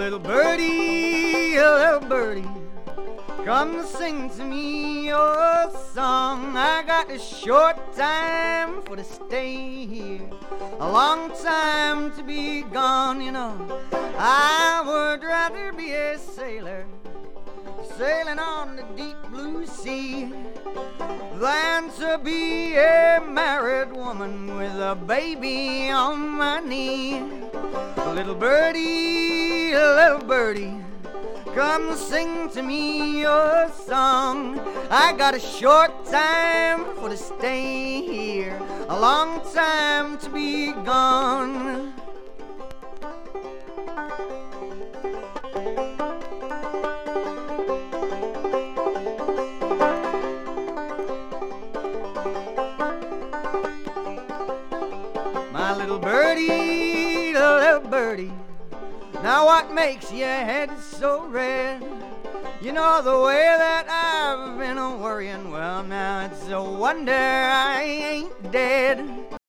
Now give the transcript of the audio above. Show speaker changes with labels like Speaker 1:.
Speaker 1: little birdie, come sing to me your song. I got a short time for to stay here, a long time to be gone, you know. I would rather be a sailor, sailing on the deep blue sea, than to be a married woman with a baby on my knee. Little birdie, come sing to me your song. I got a short time for to stay here, a long time to be gone. My little birdie, now what makes your head so red? You know the way that I've been worrying, well now it's a wonder I ain't dead.